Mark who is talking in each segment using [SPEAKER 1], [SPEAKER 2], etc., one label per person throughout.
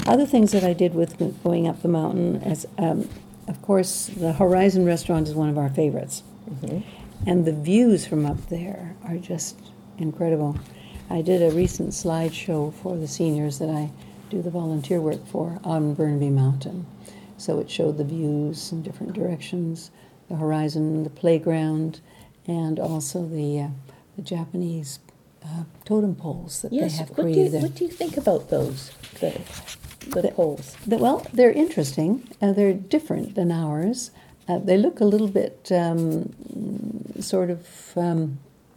[SPEAKER 1] other things that I did with going up the mountain is, of course, the Horizon restaurant is one of our favorites.
[SPEAKER 2] Mm-hmm.
[SPEAKER 1] And the views from up there are just incredible. I did a recent slideshow for the seniors that I do the volunteer work for on Burnaby Mountain. So it showed the views in different directions, the horizon, the playground, and also the Japanese totem poles that they have created there.
[SPEAKER 2] What do you think about those, the poles?
[SPEAKER 1] Well, they're interesting. They're different than ours. They look a little bit sort of, what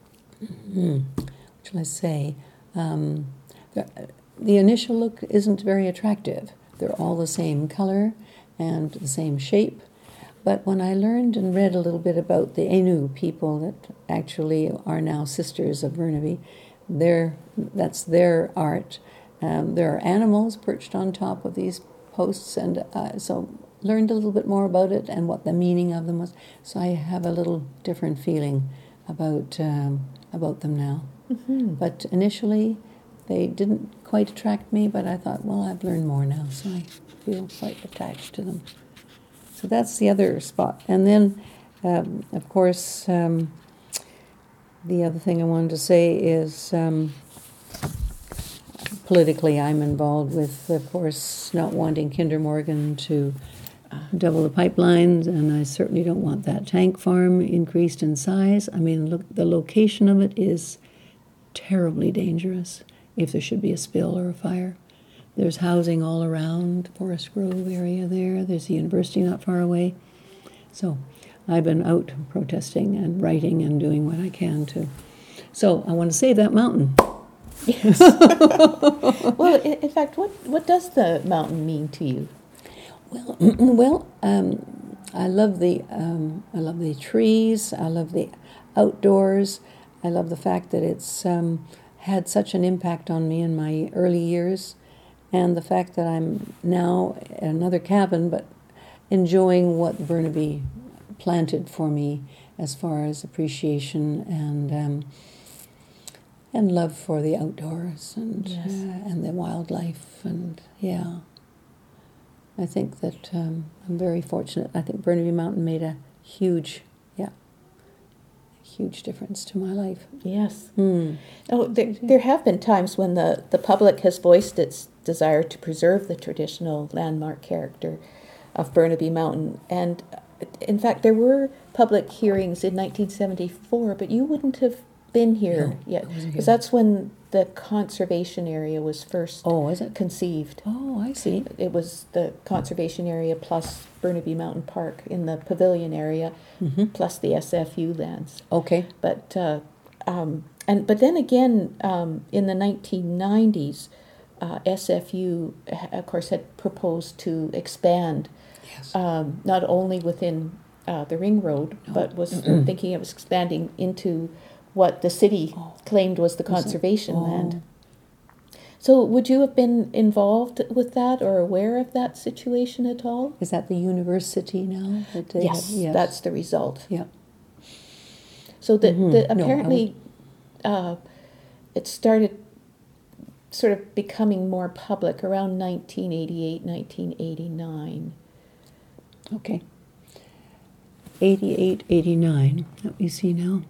[SPEAKER 1] shall I say? The initial look isn't very attractive. They're all the same color and the same shape. But when I learned and read a little bit about the Ainu people that actually are now sisters of Burnaby, that's their art. There are animals perched on top of these posts, and so learned a little bit more about it and what the meaning of them was. So I have a little different feeling about them now.
[SPEAKER 2] Mm-hmm.
[SPEAKER 1] But initially, they didn't quite attract me, but I thought, well, I've learned more now, so I feel quite attached to them. So that's the other spot. And then, of course, the other thing I wanted to say is politically I'm involved with, of course, not wanting Kinder Morgan to double the pipelines, and I certainly don't want that tank farm increased in size. I mean, look, the location of it is terribly dangerous if there should be a spill or a fire. There's housing all around the Forest Grove area there. There's the university not far away. So I've been out protesting and writing and doing what I can to. So I want to save that mountain.
[SPEAKER 2] Yes. Well, in fact, what does the mountain mean to you?
[SPEAKER 1] Well, I love the trees. I love the outdoors. I love the fact that it's had such an impact on me in my early years, and the fact that I'm now at another cabin, but enjoying what Burnaby planted for me as far as appreciation and love for the outdoors and
[SPEAKER 2] Yes.
[SPEAKER 1] And the wildlife, and yeah. I think that I'm very fortunate. I think Burnaby Mountain made a huge difference to my life.
[SPEAKER 2] Yes. Oh, there have been times when the public has voiced its desire to preserve the traditional landmark character of Burnaby Mountain. And in fact, there were public hearings in 1974, but you wouldn't have been here yet. Because that's when the conservation area was first conceived.
[SPEAKER 1] Oh, I see.
[SPEAKER 2] It was the conservation area plus Burnaby Mountain Park in the pavilion area, plus the SFU lands.
[SPEAKER 1] Okay.
[SPEAKER 2] But but then again, in the 1990s, SFU, of course, had proposed to expand, not only within the Ring Road, but was thinking of expanding into what the city claimed was the conservation land. So would you have been involved with that or aware of that situation at all?
[SPEAKER 1] Is that the university now? That they
[SPEAKER 2] Yes, that's the result.
[SPEAKER 1] Yeah.
[SPEAKER 2] So apparently it started sort of becoming more public around 1988, 1989.
[SPEAKER 1] Okay. 88, 89. Let me see now.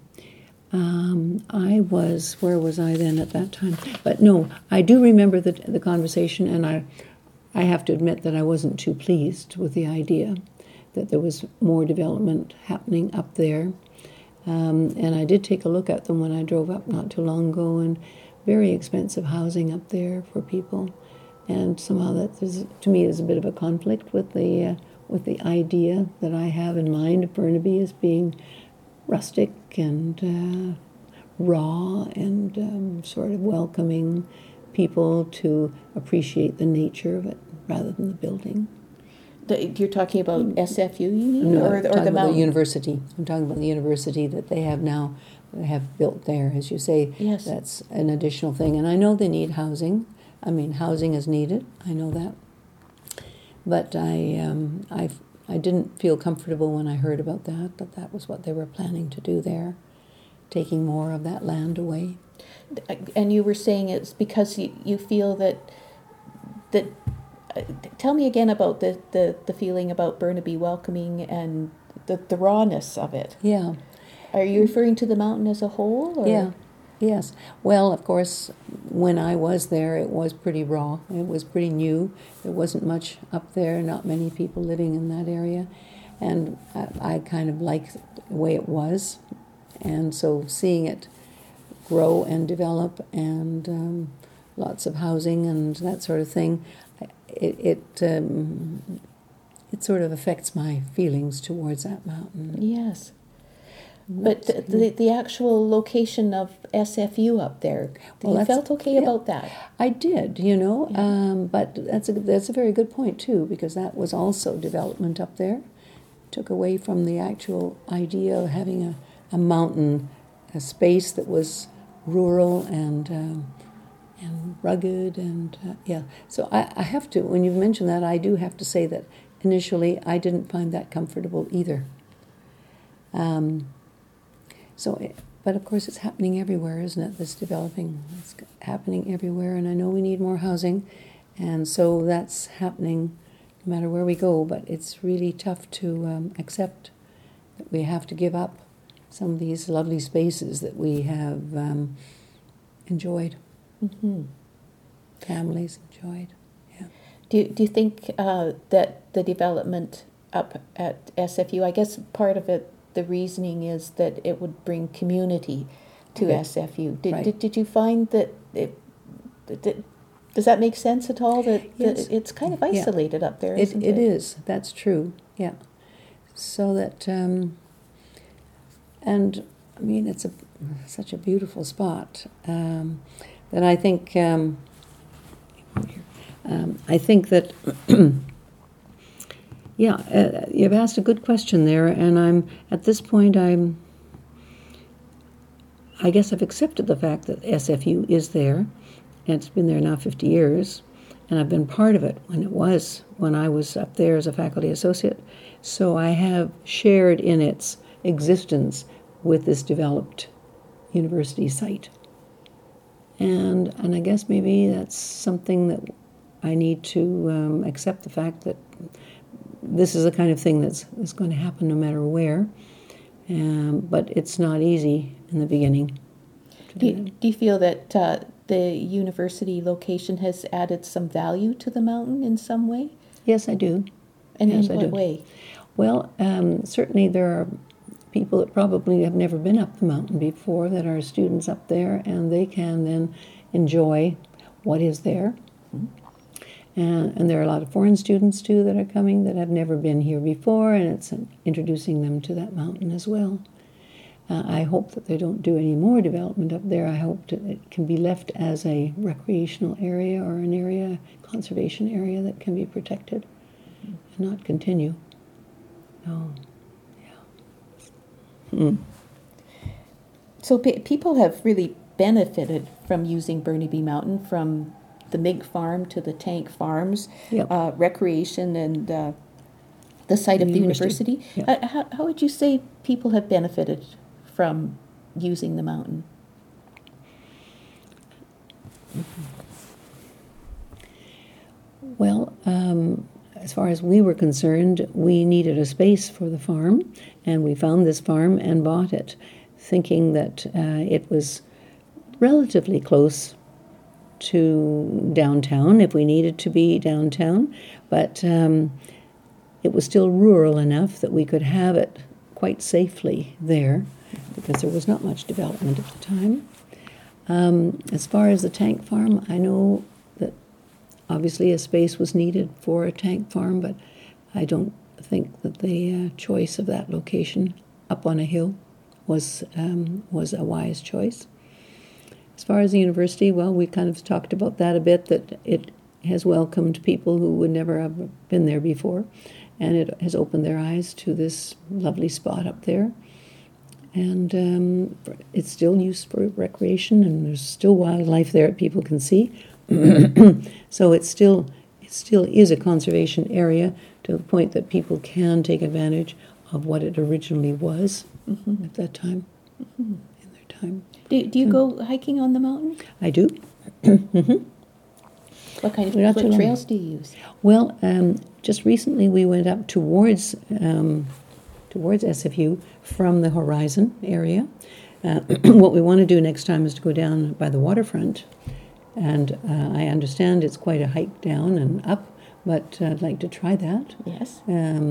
[SPEAKER 1] Where was I then at that time? But no, I do remember the conversation, and I have to admit that I wasn't too pleased with the idea that there was more development happening up there. And I did take a look at them when I drove up not too long ago, and very expensive housing up there for people. And somehow that, to me, is a bit of a conflict with the idea that I have in mind of Burnaby as being rustic and raw and sort of welcoming people to appreciate the nature of it rather than the building.
[SPEAKER 2] You're talking about SFU, you mean?
[SPEAKER 1] No,
[SPEAKER 2] or
[SPEAKER 1] I'm talking
[SPEAKER 2] the
[SPEAKER 1] about
[SPEAKER 2] mountain?
[SPEAKER 1] the university. I'm talking about the university that they have now, have built there, as you say.
[SPEAKER 2] Yes.
[SPEAKER 1] That's an additional thing. And I know they need housing. I mean, housing is needed. I know that. But I didn't feel comfortable when I heard about that was what they were planning to do there, taking more of that land away.
[SPEAKER 2] And you were saying it's because you feel that tell me again about the feeling about Burnaby welcoming and the rawness of it.
[SPEAKER 1] Yeah.
[SPEAKER 2] Are you referring to the mountain as a whole? Or?
[SPEAKER 1] Yeah. Yes. Well, of course, when I was there, it was pretty raw. It was pretty new. There wasn't much up there, not many people living in that area. And I kind of liked the way it was. And so seeing it grow and develop and lots of housing and that sort of thing, it sort of affects my feelings towards that mountain.
[SPEAKER 2] Yes. But the actual location of SFU up there, you felt okay about that?
[SPEAKER 1] I did, but that's a very good point too, because that was also development up there. Took away from the actual idea of having a mountain, a space that was rural and rugged and yeah. So I have to, when you've mentioned that, I do have to say that initially I didn't find that comfortable either. But of course it's happening everywhere, isn't it? This developing, it's happening everywhere, and I know we need more housing, and so that's happening no matter where we go, but it's really tough to accept that we have to give up some of these lovely spaces that we have enjoyed.
[SPEAKER 2] Mm-hmm.
[SPEAKER 1] Families enjoyed, yeah.
[SPEAKER 2] Do you think that the development up at SFU, I guess part of it, the reasoning is that it would bring community to SFU. Did you find that does that make sense at all? That it's kind of isolated up there, isn't it?
[SPEAKER 1] It is. That's true. Yeah. So that and I mean it's such a beautiful spot that I think that. Yeah, you've asked a good question there, and at this point I guess I've accepted the fact that SFU is there, and it's been there now 50 years, and I've been part of it when I was up there as a faculty associate. So I have shared in its existence with this developed university site. And I guess maybe that's something that I need to accept the fact that this is the kind of thing that's going to happen no matter where, but it's not easy in the beginning.
[SPEAKER 2] Do you feel that the university location has added some value to the mountain in some way?
[SPEAKER 1] Yes, I do.
[SPEAKER 2] And in what way?
[SPEAKER 1] Well, certainly there are people that probably have never been up the mountain before that are students up there, and they can then enjoy what is there. And there are a lot of foreign students, too, that are coming that have never been here before, and it's introducing them to that mountain as well. I hope that they don't do any more development up there. I hope that it can be left as a recreational area or an area, conservation area that can be protected and not continue. No, yeah.
[SPEAKER 2] So people have really benefited from using Burnaby Mountain, from the Mink Farm to the Tank Farms,
[SPEAKER 1] Yep.
[SPEAKER 2] Recreation and the site of the university.
[SPEAKER 1] Yep.
[SPEAKER 2] How would you say people have benefited from using the mountain?
[SPEAKER 1] Well, as far as we were concerned, we needed a space for the farm, and we found this farm and bought it, thinking that it was relatively close to downtown if we needed to be downtown, but it was still rural enough that we could have it quite safely there because there was not much development at the time. As far as the tank farm, I know that obviously a space was needed for a tank farm, but I don't think that the choice of that location up on a hill was a wise choice. As far as the university, well, we kind of talked about that a bit, that it has welcomed people who would never have been there before, and it has opened their eyes to this lovely spot up there. And it's still used for recreation, and there's still wildlife there that people can see. So it still is a conservation area to the point that people can take advantage of what it originally was at that time, in their time.
[SPEAKER 2] Do you go hiking on the mountain?
[SPEAKER 1] I do.
[SPEAKER 2] What kind of
[SPEAKER 1] We're not too long.
[SPEAKER 2] trails do you use?
[SPEAKER 1] Well, just recently we went up towards SFU from the Horizon area. What we want to do next time is to go down by the waterfront, and I understand it's quite a hike down and up, but I'd like to try that.
[SPEAKER 2] Yes.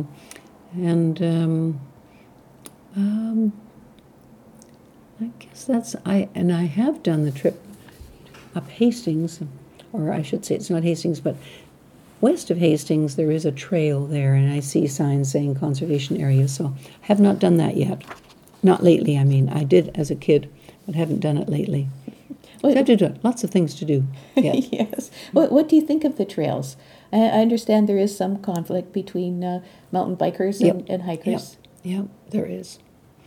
[SPEAKER 1] I guess I have done the trip up Hastings, or I should say it's not Hastings, but west of Hastings there is a trail there, and I see signs saying conservation area, so I have not done that yet. Not lately, I mean. I did as a kid, but haven't done it lately.
[SPEAKER 2] Well,
[SPEAKER 1] I have to do it. Lots of things to do. Yes.
[SPEAKER 2] Yes. What do you think of the trails? I understand there is some conflict between mountain bikers and hikers.
[SPEAKER 1] Yep, there is.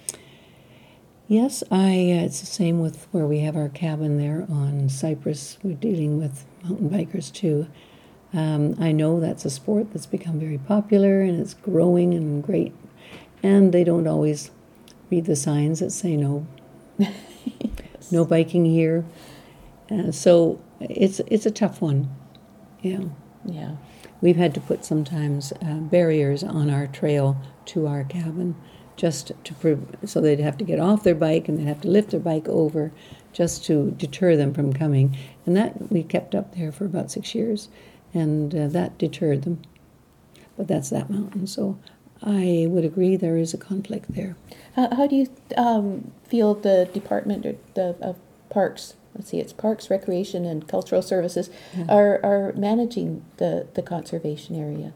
[SPEAKER 1] Yes, it's the same with where we have our cabin there on Cypress. We're dealing with mountain bikers too. I know that's a sport that's become very popular and it's growing and great. And they don't always read the signs that say no.
[SPEAKER 2] Yes.
[SPEAKER 1] No biking here. So it's a tough one. Yeah.
[SPEAKER 2] Yeah.
[SPEAKER 1] We've had to put sometimes barriers on our trail to our cabin, just to so they'd have to get off their bike and they'd have to lift their bike over, just to deter them from coming. And that we kept up there for about 6 years, and that deterred them. But that's that mountain, so I would agree there is a conflict there.
[SPEAKER 2] How do you feel the Department of Parks? Let's see, it's Parks, Recreation, and Cultural Services are managing the conservation area.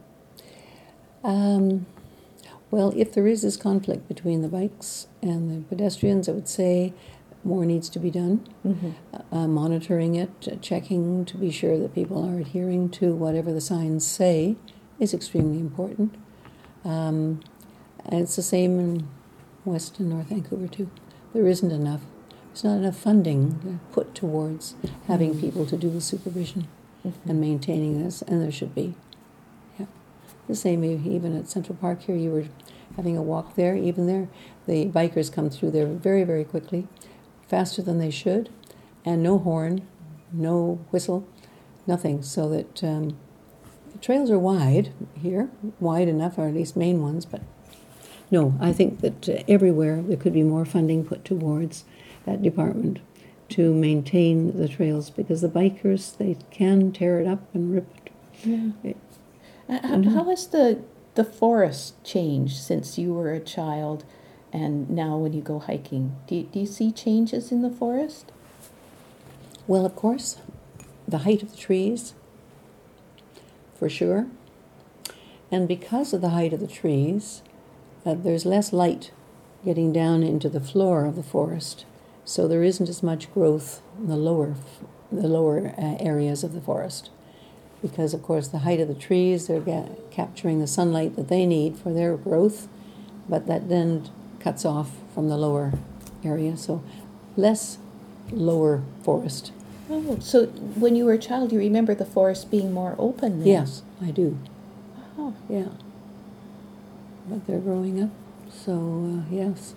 [SPEAKER 1] Well, if there is this conflict between the bikes and the pedestrians, I would say more needs to be done.
[SPEAKER 2] Mm-hmm.
[SPEAKER 1] Monitoring it, checking to be sure that people are adhering to whatever the signs say is extremely important. And it's the same in West and North Vancouver too. There isn't enough. There's not enough funding put towards having people to do the supervision and maintaining this, and there should be. Yeah. The same even at Central Park here, you were having a walk there, even there, the bikers come through there very, very quickly, faster than they should, and no horn, no whistle, nothing, so that the trails are wide here, wide enough, or at least main ones, but no, I think that everywhere there could be more funding put towards that department to maintain the trails, because the bikers, they can tear it up and rip it.
[SPEAKER 2] Yeah. How has the forest changed since you were a child and now when you go hiking? Do you see changes in the forest?
[SPEAKER 1] Well, of course, the height of the trees, for sure. And because of the height of the trees, there's less light getting down into the floor of the forest. So there isn't as much growth in the lower areas of the forest, because of course the height of the trees, they're capturing the sunlight that they need for their growth, but that then cuts off from the lower area, so less lower forest.
[SPEAKER 2] Oh, so when you were a child, you remember the forest being more open then?
[SPEAKER 1] Yes, I do.
[SPEAKER 2] Oh.
[SPEAKER 1] Yeah. But they're growing up, so yes.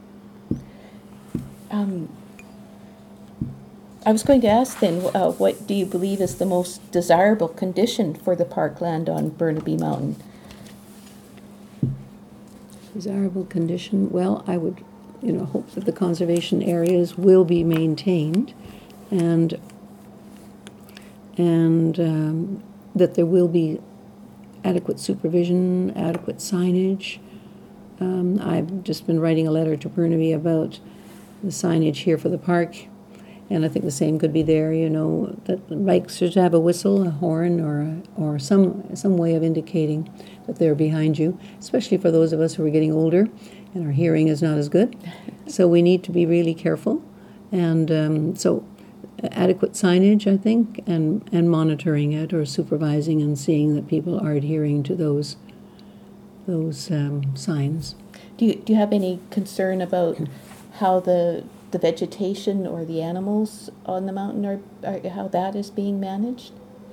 [SPEAKER 2] I was going to ask then, what do you believe is the most desirable condition for the parkland on Burnaby Mountain?
[SPEAKER 1] Desirable condition? Well, I would, hope that the conservation areas will be maintained, and that there will be adequate supervision, adequate signage. I've just been writing a letter to Burnaby about the signage here for the park, and I think the same could be there. That the bikes should have a whistle, a horn, or some way of indicating that they're behind you, especially for those of us who are getting older and our hearing is not as good. So we need to be really careful, and so adequate signage, I think, and monitoring it or supervising and seeing that people are adhering to those signs.
[SPEAKER 2] Do you have any concern about how the vegetation or the animals on the mountain are how that is being managed?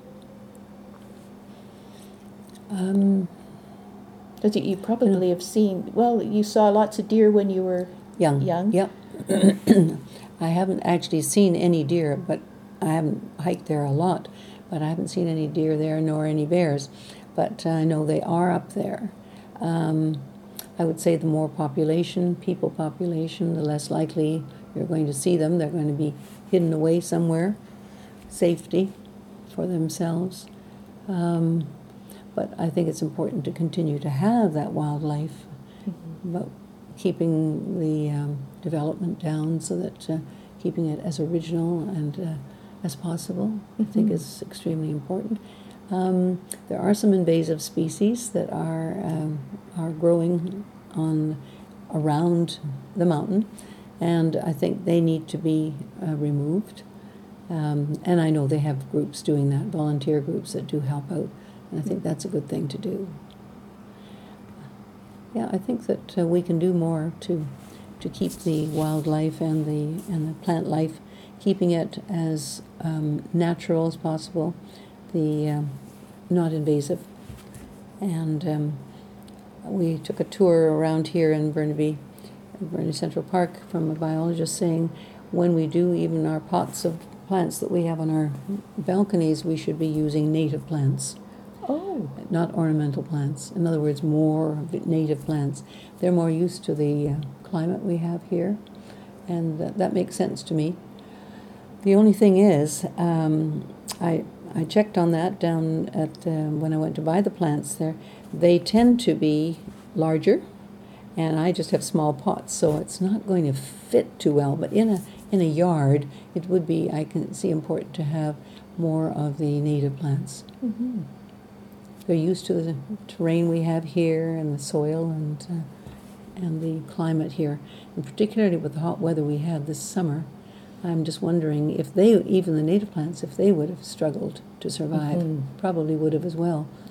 [SPEAKER 2] Because you probably have seen, you saw lots of deer when you were young.
[SPEAKER 1] Yep. I haven't actually seen any deer, but I haven't hiked there a lot. but I haven't seen any deer there nor any bears. But I know they are up there. I would say the more people population, the less likely you're going to see them. They're going to be hidden away somewhere, safety for themselves. But I think it's important to continue to have that wildlife, but keeping the development down so that keeping it as original and as possible, I think is extremely important. There are some invasive species that are growing around the mountain, and I think they need to be removed. And I know they have groups doing that, volunteer groups that do help out, and I think that's a good thing to do. Yeah, I think that we can do more to keep the wildlife and the plant life, keeping it as natural as possible, the not invasive. And we took a tour around here in Burnaby Central Park from a biologist saying when we do even our pots of plants that we have on our balconies, we should be using native plants.
[SPEAKER 2] Oh.
[SPEAKER 1] Not ornamental plants. In other words, more native plants. They're more used to the climate we have here, and that makes sense to me. The only thing is, I checked on that down at when I went to buy the plants there. They tend to be larger, and I just have small pots, so it's not going to fit too well. But in a yard, it would be, I can see, important to have more of the native plants.
[SPEAKER 2] Mm-hmm.
[SPEAKER 1] They're used to the terrain we have here and the soil and the climate here, and particularly with the hot weather we had this summer. I'm just wondering if even the native plants, if they would have struggled to survive, probably would have as well.